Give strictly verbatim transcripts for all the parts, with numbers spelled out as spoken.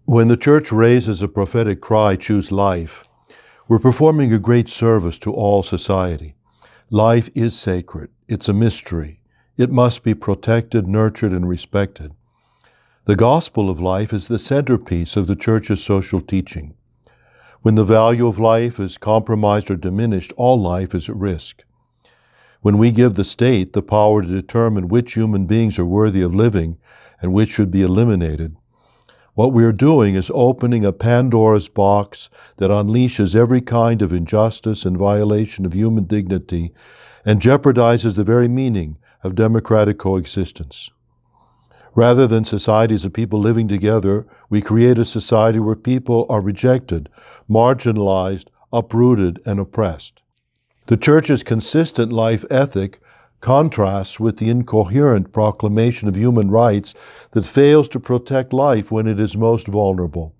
When the church raises a prophetic cry, "Choose life," we're performing a great service to all society. Life is sacred. It's a mystery. It must be protected, nurtured, and respected. The gospel of life is the centerpiece of the church's social teaching. When the value of life is compromised or diminished, all life is at risk. When we give the state the power to determine which human beings are worthy of living and which should be eliminated, what we are doing is opening a Pandora's box that unleashes every kind of injustice and violation of human dignity and jeopardizes the very meaning of democratic coexistence. Rather than societies of people living together, we create a society where people are rejected, marginalized, uprooted, and oppressed. The Church's consistent life ethic contrasts with the incoherent proclamation of human rights that fails to protect life when it is most vulnerable.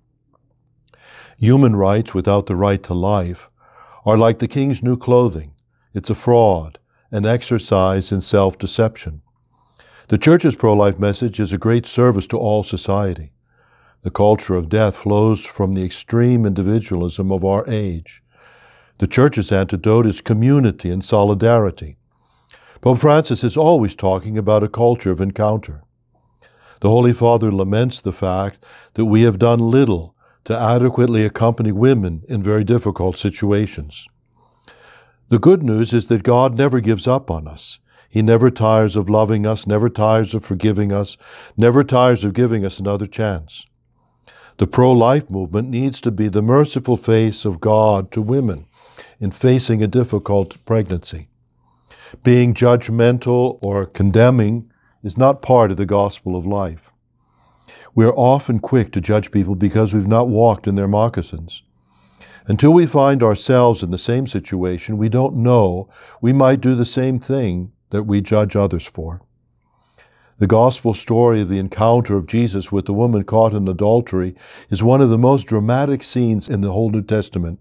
Human rights without the right to life are like the king's new clothing. It's a fraud, an exercise in self-deception. The Church's pro-life message is a great service to all society. The culture of death flows from the extreme individualism of our age. The Church's antidote is community and solidarity. Pope Francis is always talking about a culture of encounter. The Holy Father laments the fact that we have done little to adequately accompany women in very difficult situations. The good news is that God never gives up on us. He never tires of loving us, never tires of forgiving us, never tires of giving us another chance. The pro-life movement needs to be the merciful face of God to women in facing a difficult pregnancy. Being judgmental or condemning is not part of the gospel of life. We are often quick to judge people because we've not walked in their moccasins. Until we find ourselves in the same situation, we don't know we might do the same thing that we judge others for. The gospel story of the encounter of Jesus with the woman caught in adultery is one of the most dramatic scenes in the whole New Testament.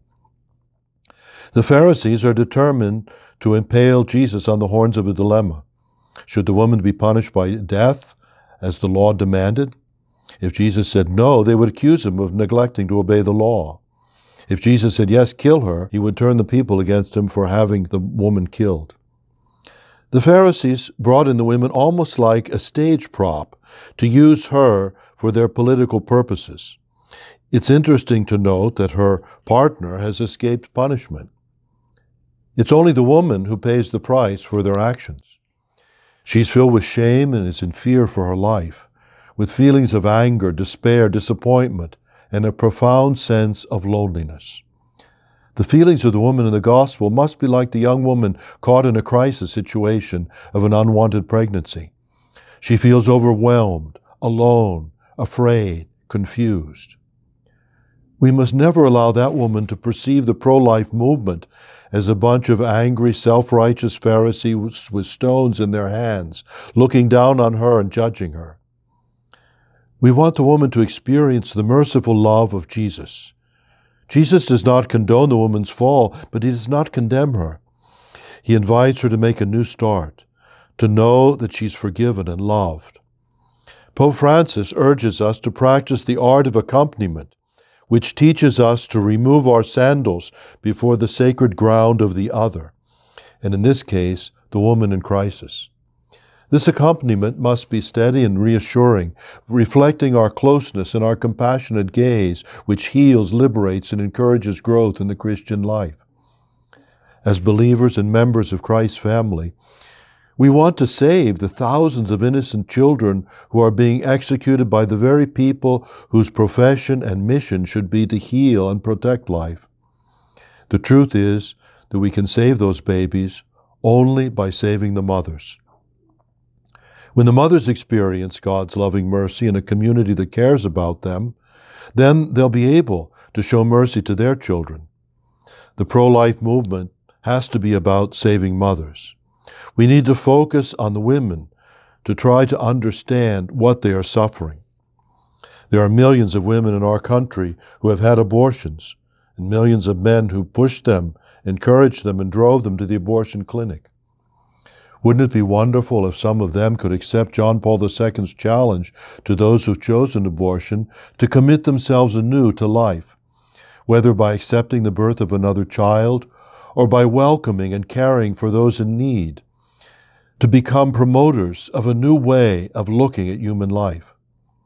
The Pharisees are determined to impale Jesus on the horns of a dilemma. Should the woman be punished by death, as the law demanded? If Jesus said no, they would accuse him of neglecting to obey the law. If Jesus said yes, kill her, he would turn the people against him for having the woman killed. The Pharisees brought in the women almost like a stage prop to use her for their political purposes. It's interesting to note that her partner has escaped punishment. It's only the woman who pays the price for their actions. She's filled with shame and is in fear for her life, with feelings of anger, despair, disappointment, and a profound sense of loneliness. The feelings of the woman in the gospel must be like the young woman caught in a crisis situation of an unwanted pregnancy. She feels overwhelmed, alone, afraid, confused. We must never allow that woman to perceive the pro-life movement as a bunch of angry, self-righteous Pharisees with stones in their hands, looking down on her and judging her. We want the woman to experience the merciful love of Jesus. Jesus does not condone the woman's fall, but he does not condemn her. He invites her to make a new start, to know that she's forgiven and loved. Pope Francis urges us to practice the art of accompaniment, which teaches us to remove our sandals before the sacred ground of the other, and in this case, the woman in crisis. This accompaniment must be steady and reassuring, reflecting our closeness and our compassionate gaze, which heals, liberates, and encourages growth in the Christian life. As believers and members of Christ's family, we want to save the thousands of innocent children who are being executed by the very people whose profession and mission should be to heal and protect life. The truth is that we can save those babies only by saving the mothers. When the mothers experience God's loving mercy in a community that cares about them, then they'll be able to show mercy to their children. The pro-life movement has to be about saving mothers. We need to focus on the women to try to understand what they are suffering. There are millions of women in our country who have had abortions, and millions of men who pushed them, encouraged them, and drove them to the abortion clinic. Wouldn't it be wonderful if some of them could accept John Paul the Second's challenge to those who've chosen abortion to commit themselves anew to life, whether by accepting the birth of another child or by welcoming and caring for those in need, to become promoters of a new way of looking at human life.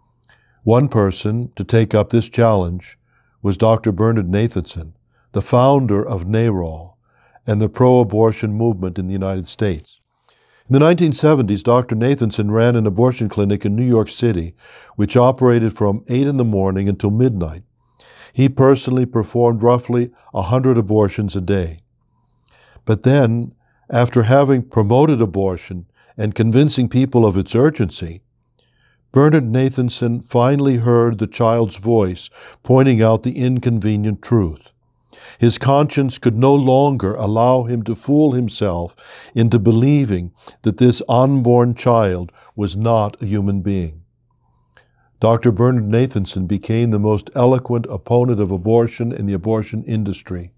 One person to take up this challenge was Doctor Bernard Nathanson, the founder of NARAL and the pro-abortion movement in the United States. In the nineteen seventies, Doctor Nathanson ran an abortion clinic in New York City, which operated from eight in the morning until midnight. He personally performed roughly one hundred abortions a day. But then, after having promoted abortion and convincing people of its urgency, Bernard Nathanson finally heard the child's voice pointing out the inconvenient truth. His conscience could no longer allow him to fool himself into believing that this unborn child was not a human being. Doctor Bernard Nathanson became the most eloquent opponent of abortion in the abortion industry.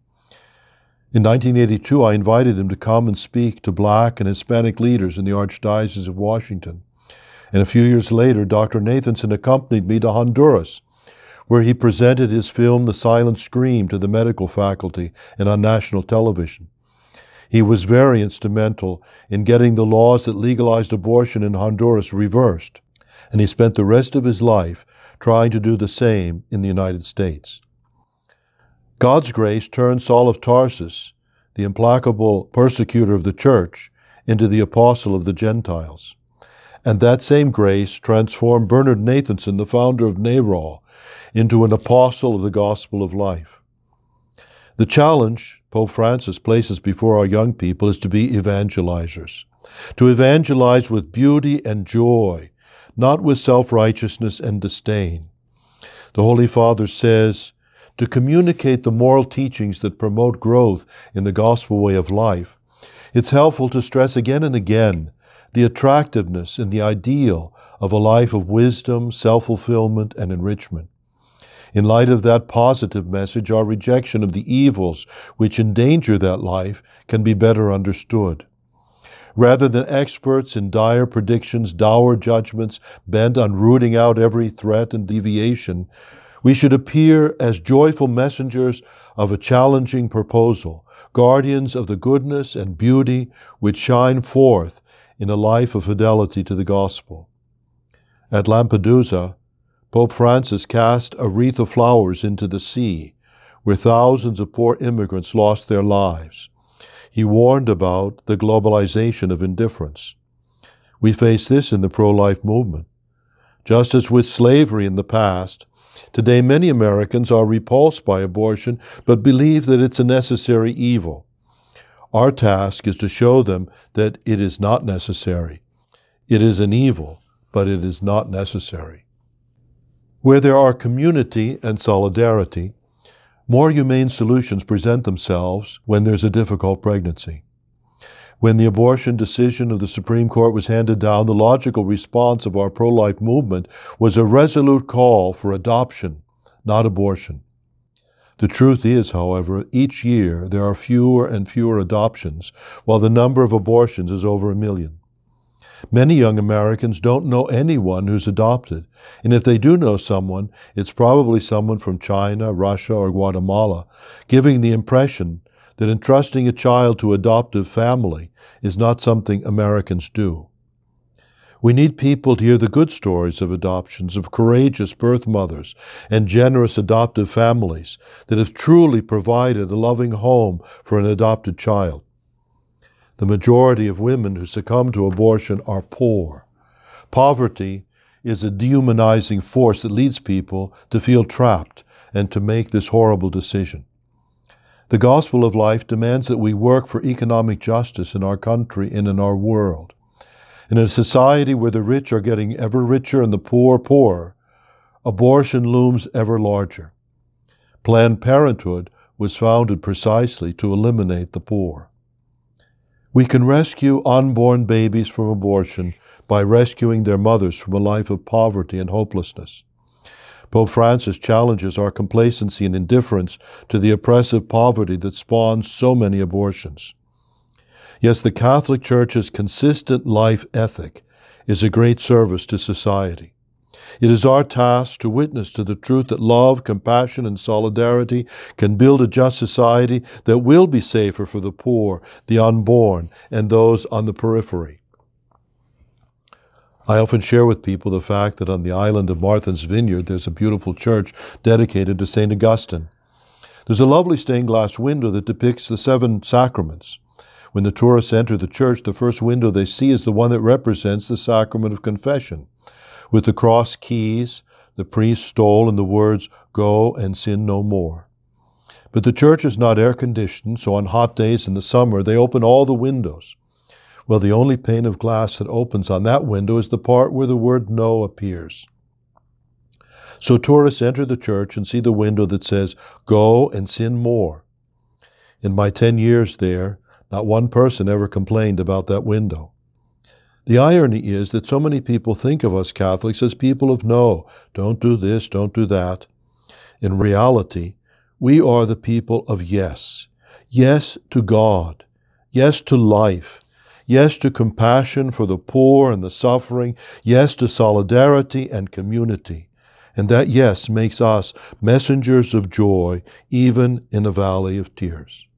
In nineteen eighty-two, I invited him to come and speak to Black and Hispanic leaders in the Archdiocese of Washington. And a few years later, Doctor Nathanson accompanied me to Honduras, where he presented his film The Silent Scream to the medical faculty and on national television. He was very instrumental in getting the laws that legalized abortion in Honduras reversed, and he spent the rest of his life trying to do the same in the United States. God's grace turned Saul of Tarsus, the implacable persecutor of the church, into the apostle of the Gentiles. And that same grace transformed Bernard Nathanson, the founder of NARAL, into an apostle of the gospel of life. The challenge Pope Francis places before our young people is to be evangelizers, to evangelize with beauty and joy, not with self-righteousness and disdain. The Holy Father says, to communicate the moral teachings that promote growth in the gospel way of life, it's helpful to stress again and again the attractiveness and the ideal of a life of wisdom, self-fulfillment, and enrichment. In light of that positive message, our rejection of the evils which endanger that life can be better understood. Rather than experts in dire predictions, dour judgments, bent on rooting out every threat and deviation, we should appear as joyful messengers of a challenging proposal, guardians of the goodness and beauty which shine forth in a life of fidelity to the gospel. At Lampedusa, Pope Francis cast a wreath of flowers into the sea, where thousands of poor immigrants lost their lives. He warned about the globalization of indifference. We face this in the pro-life movement. Just as with slavery in the past, today many Americans are repulsed by abortion but believe that it's a necessary evil. Our task is to show them that it is not necessary. It is an evil, but it is not necessary. Where there are community and solidarity, more humane solutions present themselves when there's a difficult pregnancy. When the abortion decision of the Supreme Court was handed down, the logical response of our pro-life movement was a resolute call for adoption, not abortion. The truth is, however, each year there are fewer and fewer adoptions, while the number of abortions is over a million. Many young Americans don't know anyone who's adopted, and if they do know someone, it's probably someone from China, Russia, or Guatemala, giving the impression that entrusting a child to adoptive family is not something Americans do. We need people to hear the good stories of adoptions, of courageous birth mothers and generous adoptive families that have truly provided a loving home for an adopted child. The majority of women who succumb to abortion are poor. Poverty is a dehumanizing force that leads people to feel trapped and to make this horrible decision. The gospel of life demands that we work for economic justice in our country and in our world. In a society where the rich are getting ever richer and the poor poorer, abortion looms ever larger. Planned Parenthood was founded precisely to eliminate the poor. We can rescue unborn babies from abortion by rescuing their mothers from a life of poverty and hopelessness. Pope Francis challenges our complacency and indifference to the oppressive poverty that spawns so many abortions. Yes, the Catholic Church's consistent life ethic is a great service to society. It is our task to witness to the truth that love, compassion, and solidarity can build a just society that will be safer for the poor, the unborn, and those on the periphery. I often share with people the fact that on the island of Martha's Vineyard there's a beautiful church dedicated to Saint Augustine. There's a lovely stained glass window that depicts the seven sacraments. When the tourists enter the church, the first window they see is the one that represents the sacrament of confession, with the cross keys, the priest's stole, and the words, "Go and sin no more." But the church is not air-conditioned, so on hot days in the summer they open all the windows. Well, the only pane of glass that opens on that window is the part where the word "no" appears. So tourists enter the church and see the window that says, "Go and sin more." In my ten years there, not one person ever complained about that window. The irony is that so many people think of us Catholics as people of no, don't do this, don't do that. In reality, we are the people of yes. Yes to God. Yes to life. Yes to compassion for the poor and the suffering. Yes to solidarity and community. And that yes makes us messengers of joy, even in a valley of tears.